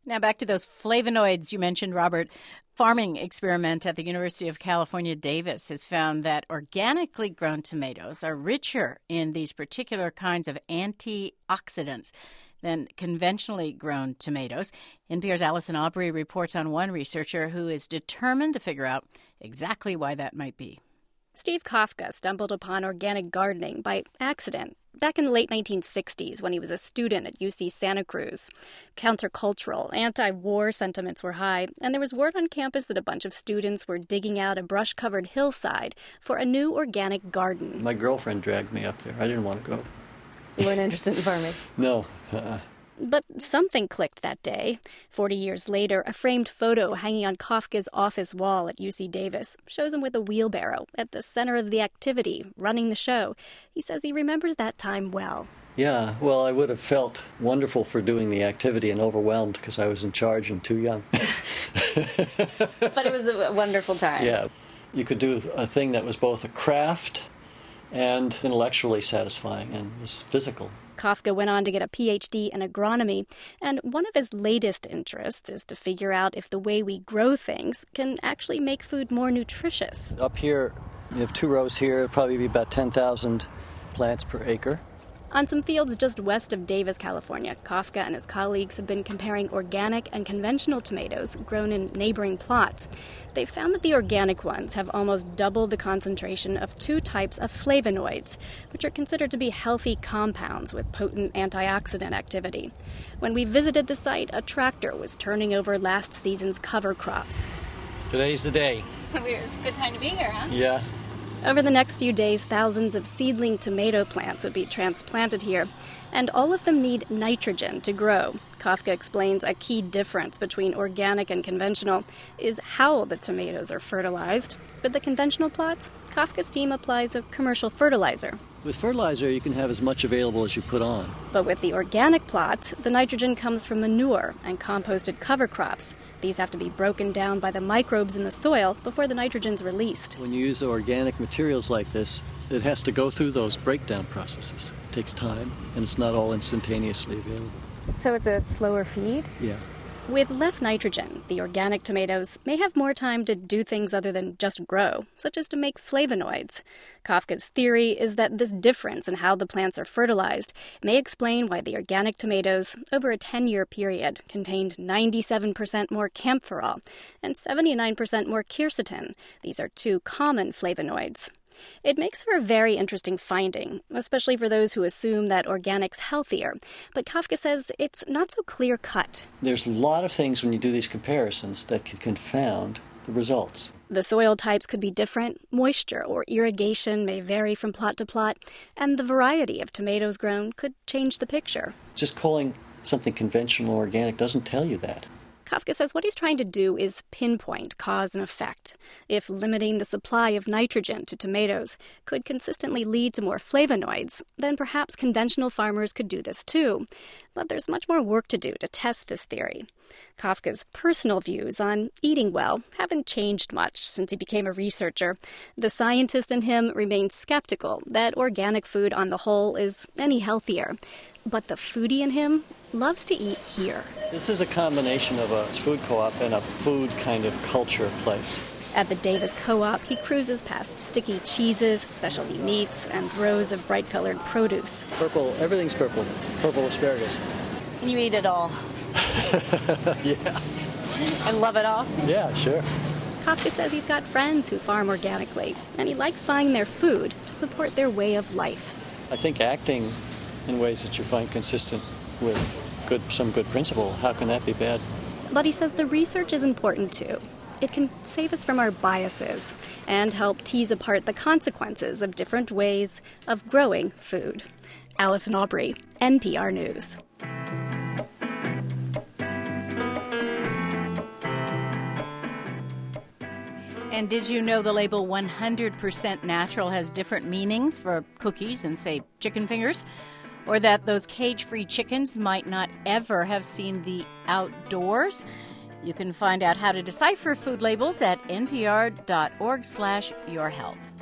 Now back to those flavonoids you mentioned, Robert. Farming experiment at the University of California, Davis has found that organically grown tomatoes are richer in these particular kinds of antioxidants than conventionally grown tomatoes. NPR's Allison Aubrey reports on one researcher who is determined to figure out exactly why that might be. Steve Kafka stumbled upon organic gardening by accident back in the late 1960s when he was a student at UC Santa Cruz. Countercultural, anti-war sentiments were high, and there was word on campus that a bunch of students were digging out a brush-covered hillside for a new organic garden. My girlfriend dragged me up there. I didn't want to go. You weren't interested in farming? No. But something clicked that day. 40 years later, a framed photo hanging on Kafka's office wall at UC Davis shows him with a wheelbarrow at the center of the activity, running the show. He says he remembers that time well. Yeah, well, I would have felt wonderful for doing the activity and overwhelmed because I was in charge and too young. But it was a wonderful time. Yeah, you could do a thing that was both a craft and intellectually satisfying and was physical. Kafka went on to get a PhD in agronomy, and one of his latest interests is to figure out if the way we grow things can actually make food more nutritious. Up here, you have 2 rows here, it'll probably be about 10,000 plants per acre. On some fields just west of Davis, California, Kafka and his colleagues have been comparing organic and conventional tomatoes grown in neighboring plots. They've found that the organic ones have almost double the concentration of 2 types of flavonoids, which are considered to be healthy compounds with potent antioxidant activity. When we visited the site, a tractor was turning over last season's cover crops. Today's the day. Good time to be here, huh? Yeah. Over the next few days, thousands of seedling tomato plants would be transplanted here, and all of them need nitrogen to grow. Kafka explains a key difference between organic and conventional is how the tomatoes are fertilized. With the conventional plots, Kafka's team applies a commercial fertilizer. With fertilizer, you can have as much available as you put on. But with the organic plots, the nitrogen comes from manure and composted cover crops. These have to be broken down by the microbes in the soil before the nitrogen's released. When you use organic materials like this, it has to go through those breakdown processes. It takes time, and it's not all instantaneously available. So it's a slower feed? Yeah. With less nitrogen, the organic tomatoes may have more time to do things other than just grow, such as to make flavonoids. Kafka's theory is that this difference in how the plants are fertilized may explain why the organic tomatoes, over a 10-year period, contained 97% more kaempferol and 79% more quercetin. These are 2 common flavonoids. It makes for a very interesting finding, especially for those who assume that organic's healthier. But Kafka says it's not so clear-cut. There's a lot of things when you do these comparisons that can confound the results. The soil types could be different, moisture or irrigation may vary from plot to plot, and the variety of tomatoes grown could change the picture. Just calling something conventional or organic doesn't tell you that. Kafka says what he's trying to do is pinpoint cause and effect. If limiting the supply of nitrogen to tomatoes could consistently lead to more flavonoids, then perhaps conventional farmers could do this too. But there's much more work to do to test this theory. Kafka's personal views on eating well haven't changed much since he became a researcher. The scientist in him remains skeptical that organic food on the whole is any healthier. But the foodie in him loves to eat here. This is a combination of a food co-op and a food kind of culture place. At the Davis Co-op, he cruises past sticky cheeses, specialty meats, and rows of bright-colored produce. Purple, everything's purple. Purple asparagus. And you eat it all? Yeah. And love it all? Yeah, sure. Kafka says he's got friends who farm organically, and he likes buying their food to support their way of life. I think acting in ways that you find consistent with some good principle, how can that be bad? But he says the research is important too. It can save us from our biases and help tease apart the consequences of different ways of growing food. Allison Aubrey, NPR News. And did you know the label 100% natural has different meanings for cookies and, say, chicken fingers? Or that those cage-free chickens might not ever have seen the outdoors? You can find out how to decipher food labels at npr.org/yourhealth.